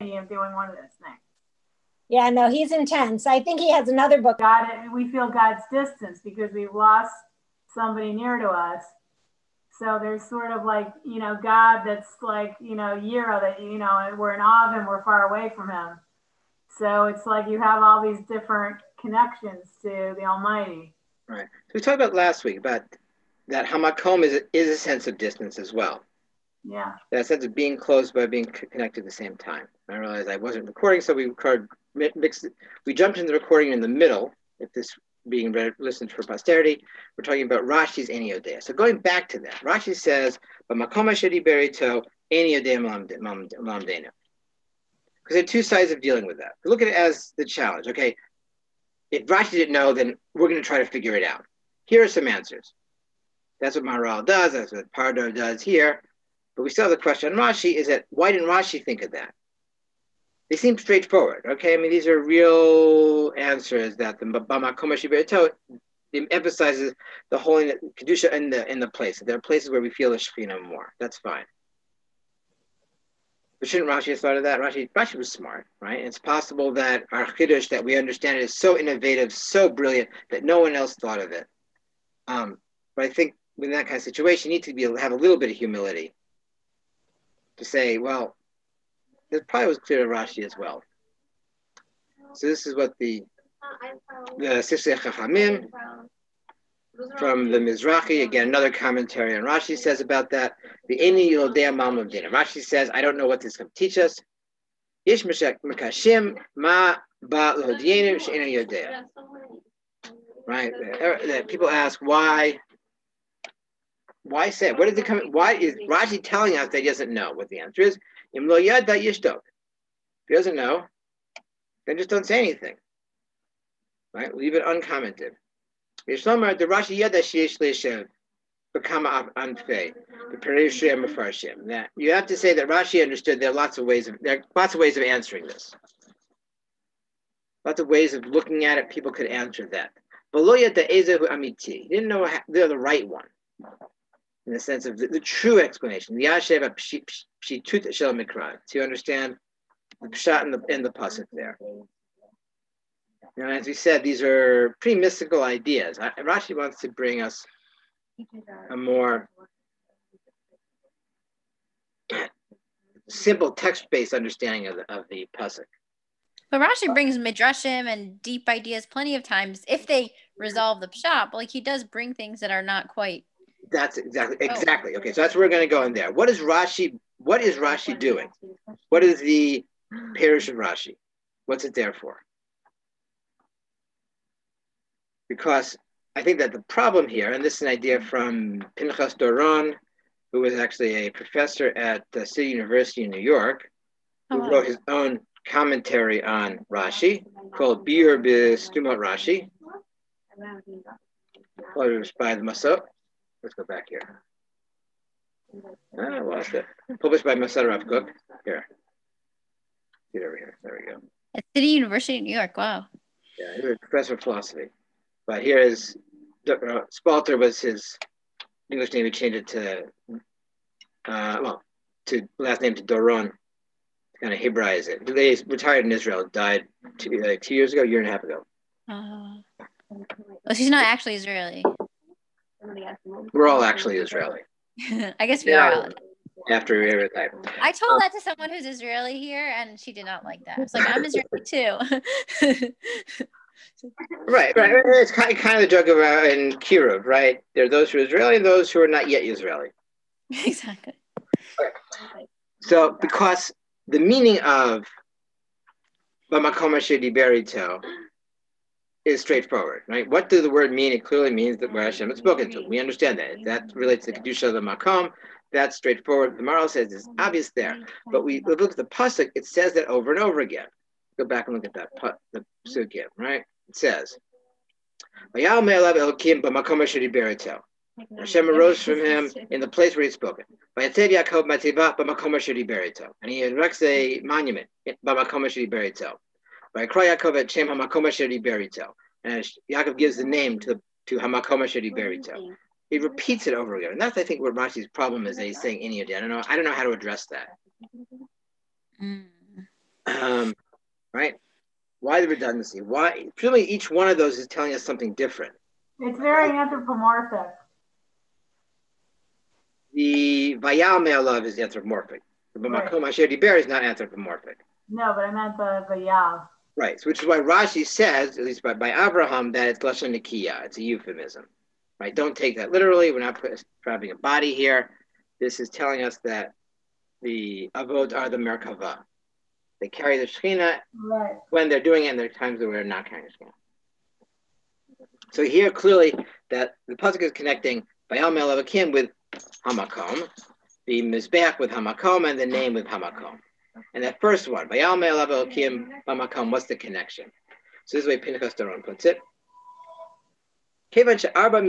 of doing one of those things. Yeah, no, he's intense. I think he has another book. We feel God's distance because we've lost somebody near to us. So there's sort of like, God that's like, Yira, that, we're in awe of him, we're far away from him. So it's like you have all these different connections to the Almighty. Right. So we talked about last week about that hamakom is a sense of distance as well. Yeah. That sense of being close by being connected at the same time. I realized I wasn't recording, so we jumped into the recording in the middle. If this being listened for posterity, we're talking about Rashi's Eni Odea. So going back to that, Rashi says, "B'makom asher diber ito eni odea malamdenu." Because there are two sides of dealing with that. We look at it as the challenge. Okay, if Rashi didn't know, then we're going to try to figure it out. Here are some answers. That's what Maharal does. That's what Pardo does here. But we still have the question on Rashi, is that why didn't Rashi think of that? They seem straightforward, okay? I mean, these are real answers that the B'makom asher diber ito emphasizes the holiness, kedusha in the place. There are places where we feel the Shekhinah more. That's fine. But shouldn't Rashi have thought of that? Rashi was smart, right? It's possible that our Chiddush that we understand is so innovative, so brilliant, that no one else thought of it. But I think in that kind of situation, you need to have a little bit of humility to say, well, this probably was clear to Rashi as well. So this is what the Sifsei Chachamim from the Mizrahi, again, another commentary on Rashi says about that. The Eni Yodea Malamdenu. Rashi says, I don't know what this is going to teach us. Yish Mekashim Ma Ba Lodienu She'ena Yodea. Right? People ask why say it? What is it coming? Why is Rashi telling us that he doesn't know what the answer is? Im lo yad da yishtok. If he doesn't know, then just don't say anything. Right? Leave it uncommented. The Rashi yada sheyesh leishev bekama anfei b'perei mefarshim. That you have to say that Rashi understood there are lots of ways of answering this. Lots of ways of looking at it. People could answer that. But lo yada ezehu amiti. He didn't know they're the right one. In the sense of the true explanation, the Yashev Pshitut Shel Mikra, to understand the Pshat in the pasuk there. As we said, these are pretty mystical ideas. Rashi wants to bring us a more simple text-based understanding of the pasuk. But Rashi brings midrashim and deep ideas plenty of times if they resolve the pshat. But like he does bring things that are not quite. That's exactly. Okay, so that's where we're going to go in there. What is Rashi doing? What is the parish of Rashi? What's it there for? Because I think that the problem here, and this is an idea from Pinchas Doron, who was actually a professor at City University in New York, who wrote his own commentary on Rashi called Bir B'Stumot Rashi. Published by the Masot. Let's go back here. I lost it. Published by Masot Rav Kook. Here. Get over here. There we go. At City University in New York. Wow. Yeah, he was a professor of philosophy. But here is Spalter was his English name. He changed it to last name to Doron, to kind of Hebraize it. They retired in Israel. Died 2 years ago, a year and a half ago. Well, she's not actually Israeli. We're all actually Israeli. I guess we are all. After we retired. I told that to someone who's Israeli here, and she did not like that. It's like, I'm Israeli too. Right. It's kind of the joke about in Kiruv, right? There are those who are Israeli and those who are not yet Israeli. Exactly. Okay. So, because the meaning of B'makom asher diber ito is straightforward, right? What does the word mean? It clearly means that where Hashem has spoken to. We understand that. That relates to the Kedusha of the Makom. That's straightforward. The Maharal says it's obvious there. But we look at the pasuk, it says that over and over again. Go back and look at that, the sugya, right? It says, Hashem arose from him in the place where he had spoken. And he erects a monument, and Yaakov gives the name to Hamakom asher diber ito. He repeats it over again. And that's, I think, what Rashi's problem is, that he's saying Eni Yodea. I don't know how to address that. Why the redundancy? Why? Presumably each one of those is telling us something different. It's very anthropomorphic. The Vayal Me'alav is anthropomorphic. The B'makom Asher Diber is not anthropomorphic. No, but I meant the Yav. Right, so which is why Rashi says, at least by Abraham, that it's Lashon Nikiya. It's a euphemism. Right, don't take that literally. We're not describing a body here. This is telling us that the Avot are the Merkava. They carry the Shekhinah when they're doing it, and there are times where we're not carrying the Shekhinah. So here clearly that the pasuk is connecting Vayal Me'alav Akim with Hamakom, the Mizbeach with Hamakom, and the name with Hamakom. And that first one, Vayal Me'alav Akim Hamakom, what's the connection? So this is the way Pinchas Doron puts it. Since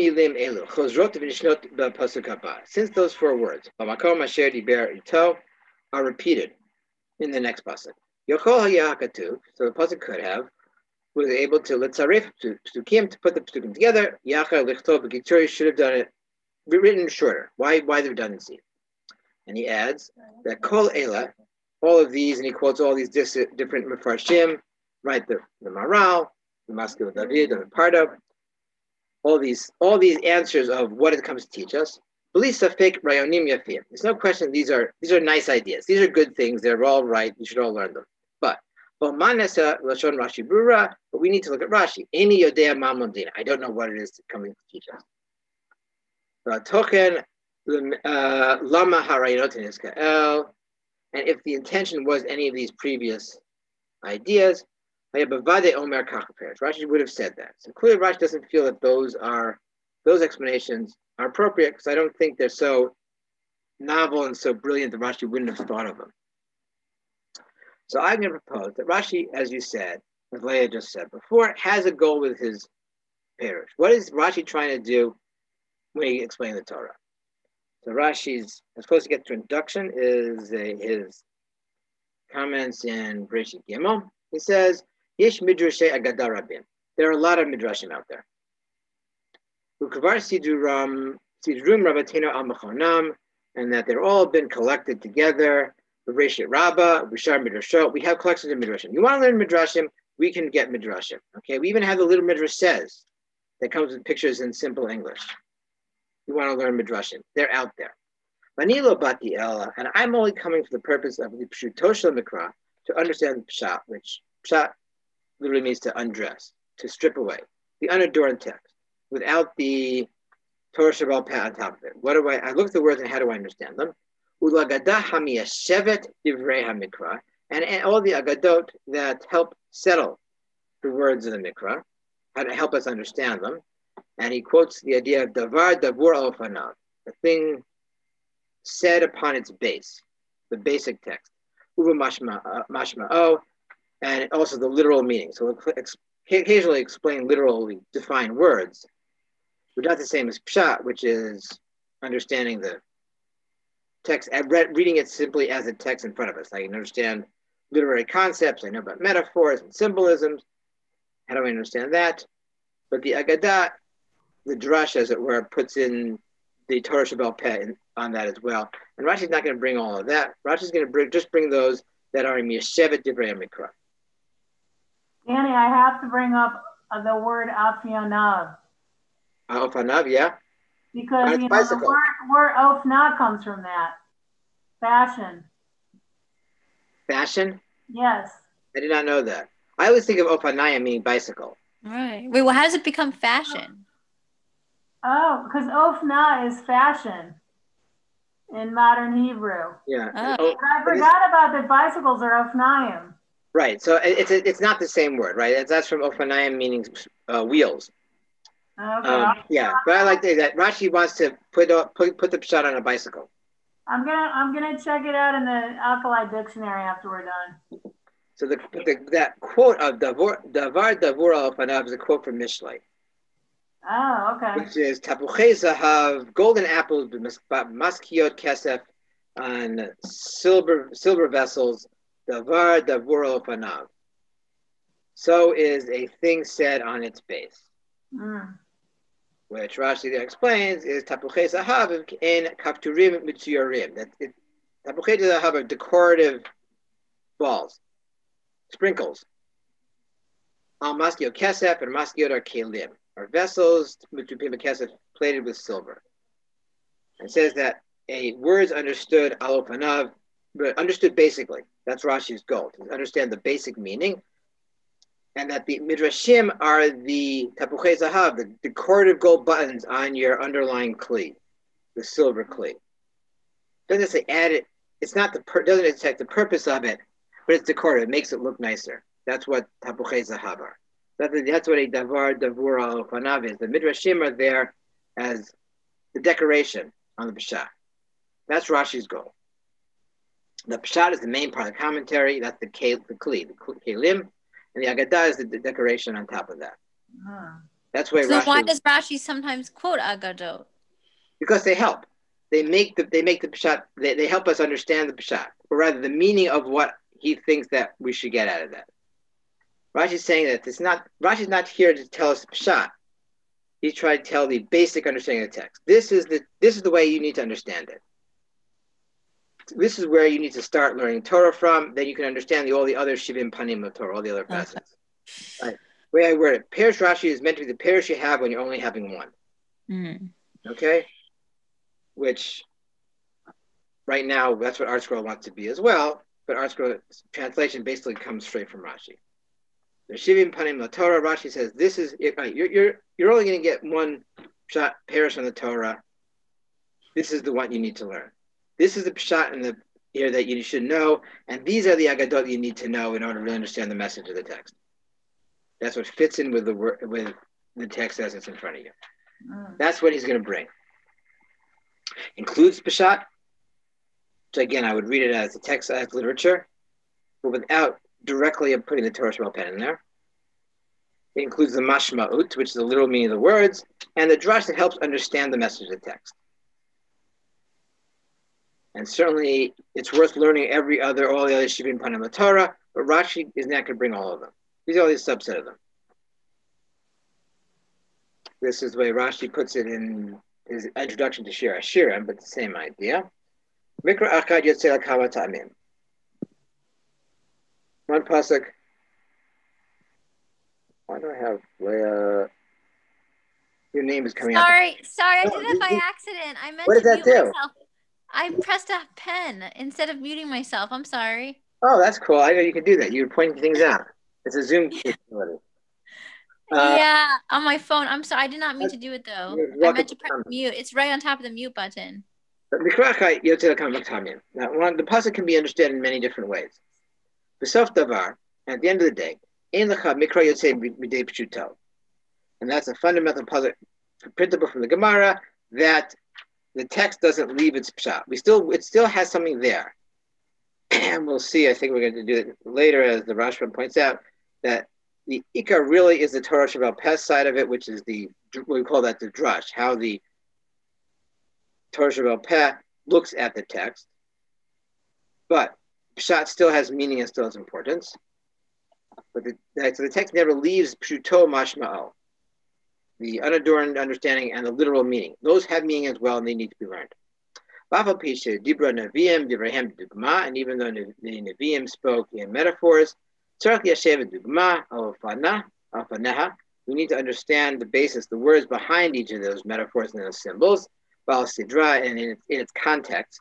those 4 words, Hamakom Asher Diber Ito, are repeated in the next pasuk. Yochol Hayakatu, so the pasuk could have, was able to letzarif to put the psukim together. Yachar lichtov b'kitzur, should have done it written shorter. Why the redundancy? And he adds that kol ela, all of these, and he quotes all these different mefarshim, right? The Maral, the Maskil David, the Pardo, all these answers of what it comes to teach us. There's no question these are nice ideas. These are good things. They're all right. You should all learn them. But we need to look at Rashi. I don't know what it is coming to teach us. And if the intention was any of these previous ideas, Rashi would have said that. So clearly Rashi doesn't feel that those explanations are appropriate, because I don't think they're so novel and so brilliant that Rashi wouldn't have thought of them. So I'm going to propose that Rashi, as you said, as Leah just said before, has a goal with his parish. What is Rashi trying to do when he explains the Torah? So Rashi's, as close to get to introduction, is his comments in Bereshit Gimel. He says, Yesh midrashay agadah rabim. There are a lot of midrashim out there. Ukavar sidrum rabatino al machonam, and that they're all been collected together. Bereshit Rabbah, Bishar Midrashot. We have collections of midrashim. You want to learn midrashim? We can get midrashim. Okay, we even have the little midrash says that comes with pictures in simple English. You want to learn midrashim? They're out there. Vanilo bati ella, and I'm only coming for the purpose of the pshutosh mikra, to understand the pshat, which pshat literally means to undress, to strip away, the unadorned text, without the Torah Shabbat Peh on top of it. What do I look at the words and how do I understand them? Ulagadah hamiyashevet divrei hamikra, and all the agadot that help settle the words of the mikra, how to help us understand them. And he quotes the idea of davar davur al fanav, the thing said upon its base, the basic text. Uva mashma'o, and also the literal meaning. So we'll occasionally explain literally defined words, but not the same as pshat, which is understanding the text, reading it simply as a text in front of us. I can understand literary concepts. I know about metaphors and symbolisms. How do I understand that? But the Agadah, the drush, as it were, puts in the Torah Shabbat Peh on that as well. And Rashi's not going to bring all of that. Rashi's going to just bring those that are in Yeshevet Divrei HaMikra. Danny, I have to bring up the word Afyonav. Ofanav, yeah. Because the word ofna comes from that. Fashion. Fashion? Yes. I did not know that. I always think of ofanaya meaning bicycle. Right. Wait, well, how does it become fashion? Oh, because ofna is fashion in modern Hebrew. Yeah. Oh. But I forgot about that bicycles are ofnayim. Right. So it's not the same word, right? That's from ofanayim meaning wheels. Okay. Yeah, but I like that Rashi wants to put the pshat on a bicycle. I'm gonna check it out in the Alkali dictionary after we're done. So that quote of davar davur al fanav is a quote from Mishlei. Oh, okay. Which is tapuchei zahav, golden apples, maskiot kesef, on silver vessels, davar davur al fanav. So is a thing said on its base. Mm. Which Rashi there explains is tapuchei zahav in kapturim mitzuyorim. That tapuchei zahav are decorative balls, sprinkles. Al maskio kesef and maskiot are kelim, are vessels which would be kesef plated with silver. It says that a word is understood alopanav, but understood basically. That's Rashi's goal, to understand the basic meaning. And that the midrashim are the tapuchei zahav, the decorative gold buttons on your underlying kli, the silver kli. Doesn't say add it. It's not doesn't affect the purpose of it, but it's decorative. It makes it look nicer. That's what tapuchei zahav are. That's what a davar davur al fanav is. The midrashim are there as the decoration on the pshat. That's Rashi's goal. The pshat is the main part of the commentary. That's the kli, the kelim. And the Agadah is the decoration on top of that. That's why. So why does Rashi sometimes quote Agadot? Because they help. They make the pshat. They help us understand the pshat, or rather, the meaning of what he thinks that we should get out of that. Rashi's saying that Rashi's not here to tell us pshat. He's trying to tell the basic understanding of the text. This is the way you need to understand it. This is where you need to start learning Torah from. Then you can understand all the other shivim panim of Torah, all the other facets. Okay. Right. The way I word it, Perush Rashi is meant to be the Perush you have when you're only having one. Okay? Which, right now, that's what ArtScroll wants to be as well, but ArtScroll translation basically comes straight from Rashi. The shivim panim of Torah, Rashi says, this is, you're only going to get one shot Perush on the Torah. This is the one you need to learn. This is the pshat in the here that you should know, and these are the agadot you need to know in order to really understand the message of the text. That's what fits in with the text as it's in front of you. That's what he's going to bring. Includes pshat, which again I would read it as the text as literature, but without directly putting the Torah Shema pen in there. It includes the mashma'ut, which is the literal meaning of the words, and the drush that helps understand the message of the text. And certainly, it's worth learning all the other Shivim Panim Torah, but Rashi is not going to bring all of them. These are only a subset of them. This is the way Rashi puts it in his introduction to Shir HaShirim, but the same idea. Mikra Achad Yotzei L'Kama Ta'amim. One pasuk. Why do I have Leah? Your name is coming up. Sorry, I did it by accident. I meant to mute myself. I pressed a pen instead of muting myself. I'm sorry. Oh, that's cool. I know you can do that. You're pointing things out. It's a Zoom capability. Yeah, on my phone. I'm sorry. I did not mean to do it, though. I meant to press mute. It's right on top of the mute button. Now, the pasuk can be understood in many different ways. B'sof davar, at the end of the day, and that's a fundamental pasuk, printable from the Gemara, that the text doesn't leave its pshat. It still has something there. And we'll see, I think we're going to do it later, as the Rashbam points out, that the Ikar really is the Torah Shabbat Peh side of it, which is we call that the drush, how the Torah Shabbat Peh looks at the text. But pshat still has meaning and still has importance. But so the text never leaves pshuto mashma'o, the unadorned understanding and the literal meaning. Those have meaning as well, and they need to be learned. And even though the Nevi'im spoke in metaphors, we need to understand the basis, the words behind each of those metaphors and those symbols, and in its context.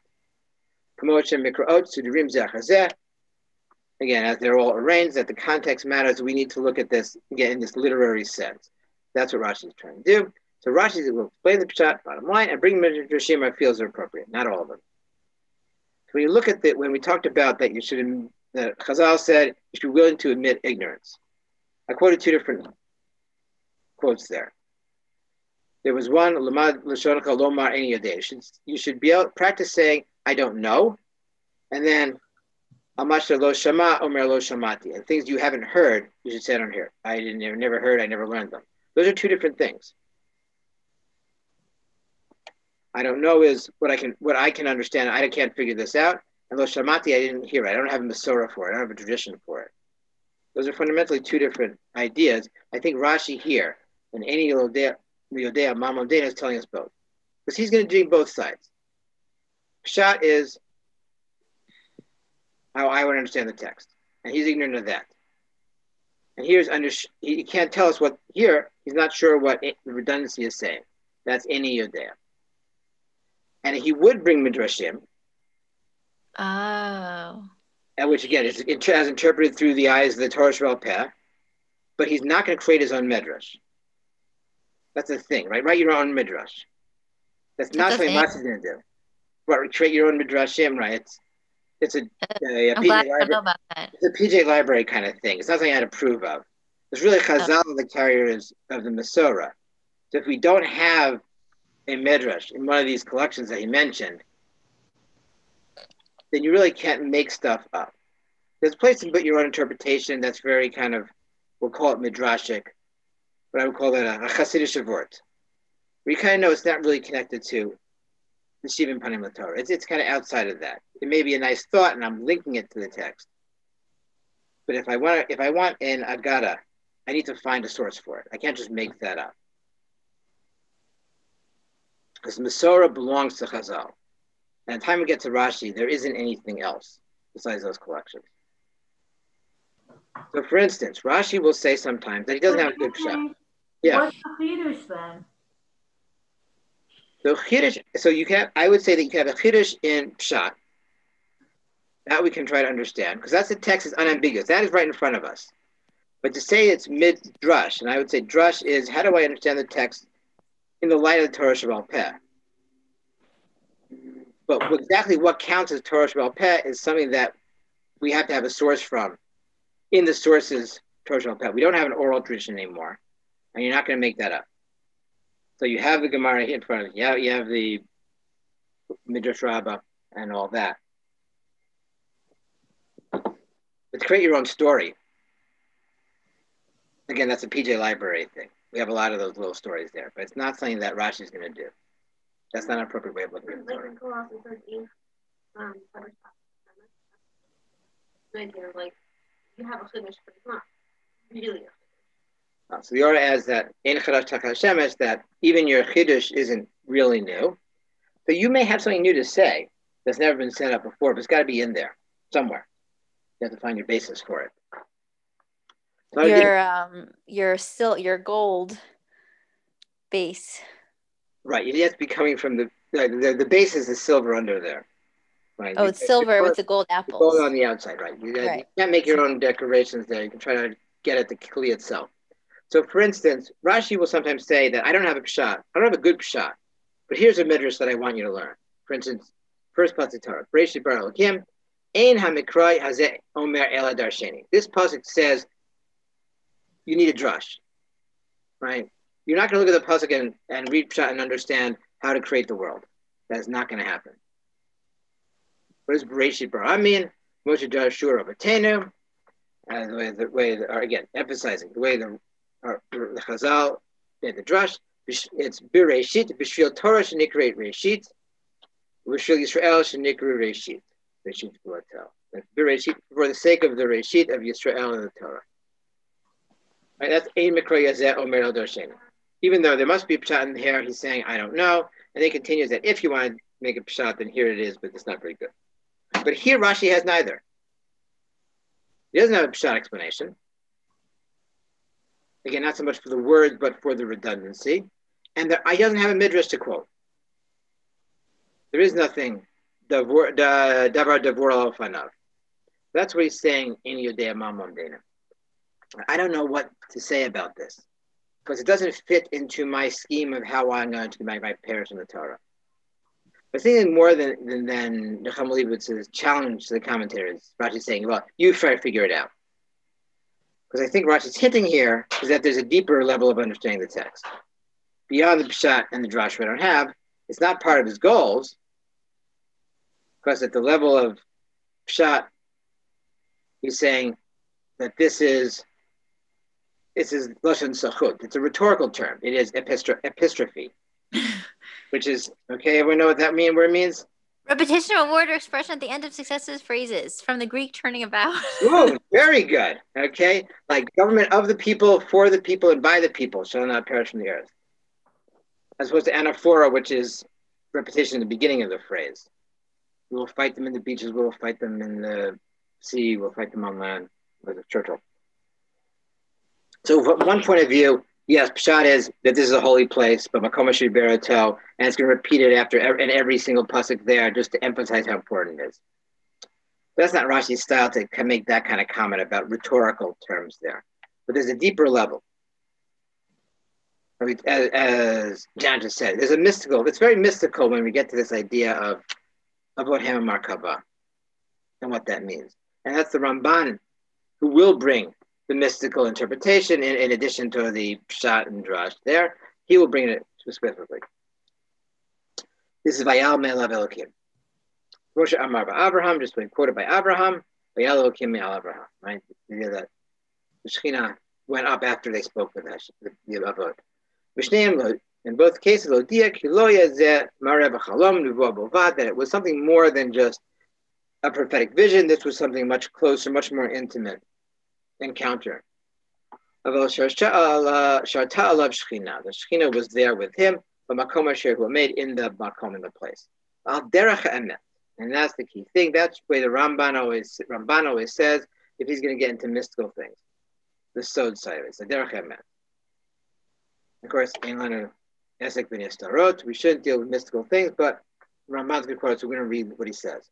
Again, as they're all arranged, that the context matters, we need to look at this again in this literary sense. That's what Rashi is trying to do. So Rashi will explain the pshat, bottom line, and bring midrashim or feels are appropriate. Not all of them. So when you look at when we talked about that, that Chazal said you should be willing to admit ignorance. I quoted two different quotes there. There was one, Lamad Lashonaka Lomar Ein Yodei. You should be able to practice saying, I don't know, and then Amasha Lo Shama Omer Lo Shamati. And things you haven't heard, you should say I don't hear. I never heard, I never learned them. Those are two different things. I don't know is what I can understand. I can't figure this out. And Lo Shamati, I didn't hear it. I don't have a Masorah for it. I don't have a tradition for it. Those are fundamentally two different ideas. I think Rashi here, and any Yodea Mamodena is telling us both. Because he's going to do both sides. Pshat is how I would understand the text. And he's ignorant of that. And he can't tell us what here. He's not sure what the redundancy is saying. That's Eni Yodea. And he would bring midrashim, Oh. and which again is as interpreted through the eyes of the Torah Sheba'al Peh, but he's not going to create his own midrash. That's the thing, right? Write your own midrash. That's not something Rashi's going to do. Right, create your own midrashim, right? It's a I'm PJ glad I know library. about that. It's a PJ library kind of thing. It's not something I'd approve of. It's really Chazal the carriers of the Masorah. So if we don't have a midrash in one of these collections that he mentioned, then you really can't make stuff up. There's a place to put your own interpretation that's very kind of, we'll call it midrashic, but I would call that a Hasidic vort, where you kind of know it's not really connected to the Shivim Panim LaTorah. It's kind of outside of that. It may be a nice thought, and I'm linking it to the text. But if I want an Agada, I need to find a source for it. I can't just make that up. Because Masorah belongs to Chazal. And by the time we get to Rashi, there isn't anything else besides those collections. So, for instance, Rashi will say sometimes that he doesn't have a good pshat. Yeah. What's the chidush then? So chiddush. So you can. I would say that you can have a chiddush in pshat. That we can try to understand because that's the text is unambiguous. That is right in front of us. But to say it's mid-drush, and I would say drush is how do I understand the text in the light of the Torah Sheba'al Peh? But exactly what counts as Torah Sheba'al Peh is something that we have to have a source from in the sources Torah Sheba'al Peh. We don't have an oral tradition anymore, and you're not going to make that up. So you have the Gemara here in front of you. You have the Midrash Rabbah and all that. But to create your own story, again, that's a PJ library thing. We have a lot of those little stories there, but it's not something that Rashi is going to do. That's not an appropriate way of looking at the Torah. Like you have a chiddush, but it's not really a chiddush. So the Orah adds that Ein Chadash Tachas Shemesh, that even your chiddush isn't really new. So you may have something new to say that's never been said up before, but it's got to be in there somewhere. You have to find your basis for it. So your gold base. Right, it has to be coming from the base is the silver under there. Right. Oh, it's silver with the gold apples. Gold on the outside, right? You can't make your own decorations there. You can try to get at the kli itself. So, for instance, Rashi will sometimes say that I don't have a pshat. I don't have a good pshat, but here's a midrash that I want you to learn. For instance, first pasuk Torah, Bereshit bara Elokim, Ein hamikrai hazeh omer ela darsheni. This pasuk says you need a drush, right? You're not going to look at the pasuk and read pshat and understand how to create the world. That is not going to happen. What does Bereshit bara mean? Moshe Darashur Avatenu, and the way again emphasizing the way the Chazal did the drush. It's Bereshit b'shvil Torah shenikra Reshit, b'shvil Yisrael shenikra Reshit. Reshit B'latel. Bereshit for the sake of the Reshit of Yisrael and the Torah. Right, that's Ein Mikra Yazeh Omer El Darsheni. Even though there must be a pshat in here, he's saying I don't know, and he continues that if you want to make a pshat, then here it is, but it's not very good. But here Rashi has neither. He doesn't have a pshat explanation. Again, not so much for the words, but for the redundancy. And he doesn't have a midrash to quote. There is nothing. Davar davor al fanav. That's what he's saying in Yodea Mamam Dana. I don't know what to say about this because it doesn't fit into my scheme of how I'm going to do my parish in the Torah. But thinking more than Nechama Leibovitz's challenge to the commentators, Rashi's saying, well, you try to figure it out. Because I think Rashi's hinting here is that there's a deeper level of understanding the text. Beyond the Pshat and the Drash we don't have, it's not part of his goals, because at the level of Pshat, he's saying that this is Lashon Sachut. It's a rhetorical term. It is epistrophe. Which is, okay, everyone know what that means? Where it means? Repetition of a word or expression at the end of successive phrases, from the Greek turning about. Ooh, very good. Okay, like government of the people, for the people, and by the people shall not perish from the earth. As opposed to anaphora, which is repetition in the beginning of the phrase. We will fight them in the beaches, we will fight them in the sea, we'll fight them on land, with the Churchill. So from one point of view, yes, Pshat is that this is a holy place, but Makom Asher Berato, and it's going to repeat it after in every single pasuk there, just to emphasize how important it is. That's not Rashi's style to make that kind of comment about rhetorical terms there. But there's a deeper level. As John just said, there's a mystical, it's very mystical when we get to this idea of what Hema Markava and what that means. And that's the Ramban who will bring the mystical interpretation in addition to the Pshat and Drash there. He will bring it specifically. This is Vayal Me'alav Elokim. Moshe Amar Abraham, just been quoted by Abraham. Vayal Elokim Me'al Abraham, right? The idea that the Shekhinah went up after they spoke with the Avod. In both cases, that it was something more than just a prophetic vision. This was something much closer, much more intimate encounter. The Shekhinah was there with him, but Makom Asher who made in the Makom, in the place. And that's the key thing. That's the way the Ramban always says if he's going to get into mystical things. The Sod side of it, the Derech Emet. Of course, we shouldn't deal with mystical things, but Ramban's good quote, so we're going to read what he says.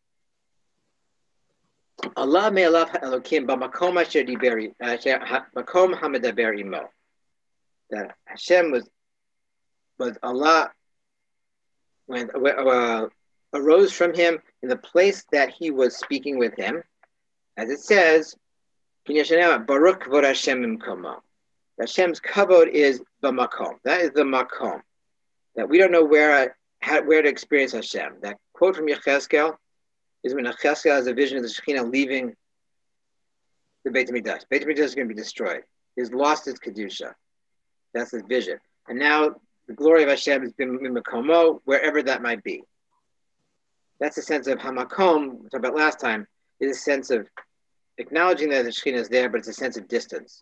Allah me'alav Elokim b'makom asher diberi makom hamedaber imo. That Hashem was Allah when arose from him in the place that he was speaking with him, as it says, Baruch Kvod Hashem imkomo. Hashem's kavod is the makom. That is the makom. That we don't know where to experience Hashem. That quote from Yechezkel is when Yechezkel has a vision of the Shekhinah leaving the Beit HaMikdash. Beit HaMikdash is going to be destroyed. He's lost its kedusha. That's his vision. And now the glory of Hashem has been in makomo, wherever that might be. That's a sense of hamakom, we talked about last time, is a sense of acknowledging that the Shekhinah is there, but it's a sense of distance.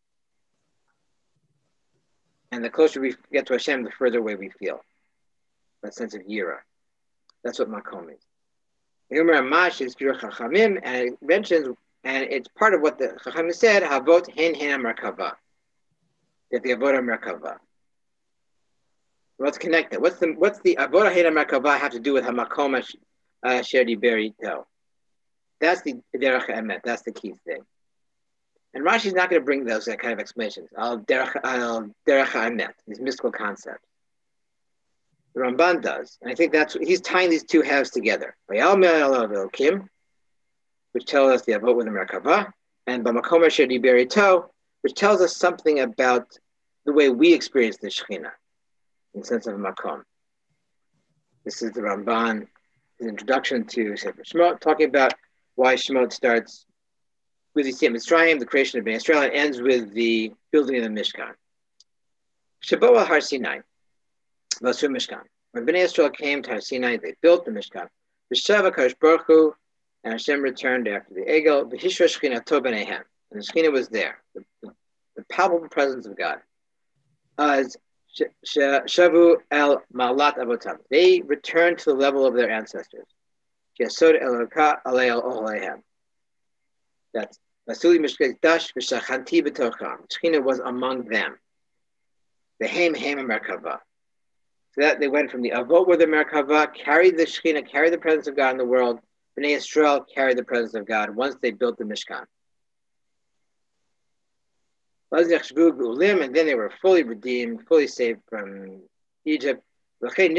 And the closer we get to Hashem, the further away we feel. That sense of yira. That's what makom is. Yomer Amash is Pir Chachamim, and it mentions, and it's part of what the Chachamim said, Havot Hen Merkava. That the Avodah Merkava. What's connected? What's the Avodah Hen Merkava have to do with Hamakom Asher Diber Ito? That's the Derech Emet. That's the key thing. And Rashi's not going to bring those kind of explanations. Al Derech Emet, these mystical concepts. The Ramban does, and I think he's tying these two halves together. Vayal Me'alav Elokim, which tells us the Avot with the Merkava, and B'makom Asher Diber Ito, which tells us something about the way we experience the Shekhinah, in the sense of a makom. This is the Ramban, his introduction to Sefer Shemot, talking about why Shemot starts with the Yetziat Mitzrayim, the creation of Bnei Israel, and ends with the building of the Mishkan. Shabo al Har Sinai, Vasu Mishkan. When Bnei Israel came to Har Sinai, they built the Mishkan. V'shava Kadosh Baruch Hu, and Hashem returned after the Egel. V'hishra Shechinato b'neihem, and the Shekhinah was there, the palpable presence of God. As Shavu el Malat Avotam, they returned to the level of their ancestors. Yasod Eloka Alei Oleihem. That's Vasuli Mishkadash V'Shachanti B'Tocham. Shekhinah was among them. The Hem Merkava. So that they went from the Avot with the Merkava, carried the Shekhinah, carried the presence of God in the world. Bnei Yisrael carried the presence of God once they built the Mishkan. And then they were fully redeemed, fully saved from Egypt. That's why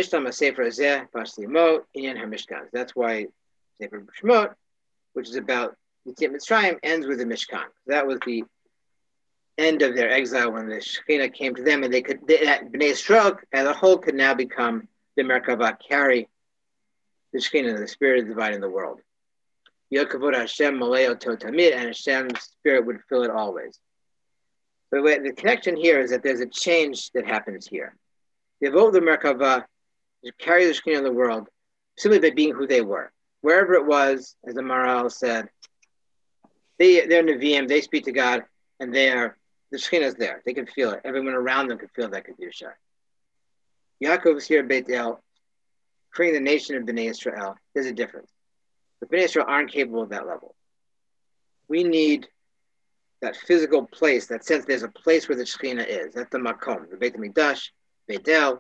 Sefer Shemot, which is about Yetziat Mitzrayim, ends with the Mishkan. That was the end of their exile when the Shekhinah came to them, and Bnei Yisrael as a whole could now become the Merkava, carry the Shekhinah, the Spirit of divine in the world. Yokavod Hashem Maleo Totamid, and Hashem's Spirit would fill it always. But the connection here is that there's a change that happens here. The Avot of the Merkava carry the Shekhinah in the world simply by being who they were. Wherever it was, as the Maharal said, they're Nevi'im, they speak to God, and the Shekhinah is there. They can feel it. Everyone around them can feel that Kedusha. Yaakov is here at Beit El, creating the nation of Bnei Israel. There's a difference. The Bnei Israel aren't capable of that level. We need that physical place, that sense there's a place where the Shekhinah is. That's the Makom, the Beit HaMikdash, Beit El,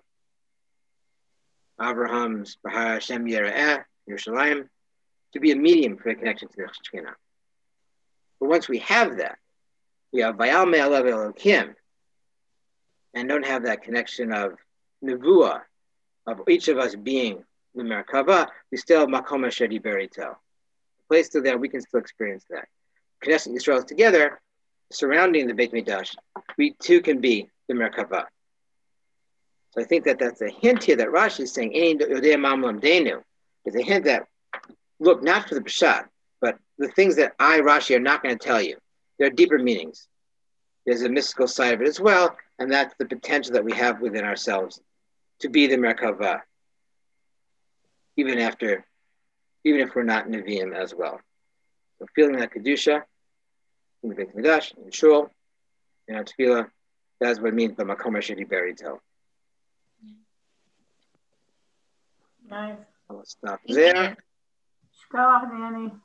Abraham's Bahar Hashem Yera'eh, Yerushalayim, to be a medium for a connection to the Shekhinah. But once we have that, we have Vayal Me'alav Elokim, and don't have that connection of Nevuah, of each of us being the Merkava, we still have Makom Asher Diber Ito. The place still there, we can still experience that. Connecting Israel together, surrounding the Beit Mikdash, we too can be the Merkava. So I think that that's a hint here that Rashi is saying, is a hint that, look, not for the Peshat, but the things that I, Rashi, are not going to tell you. There are deeper meanings. There's a mystical side of it as well, and that's the potential that we have within ourselves to be the Merkava, even if we're not Nevi'im as well. So feeling that Kedusha in the Beit Mikdash, in Shul, in our Tefillah, that's what it means by Makom Asher Diber Ito. Nice. I'll stop Thank there. you. Shkoach, Danny.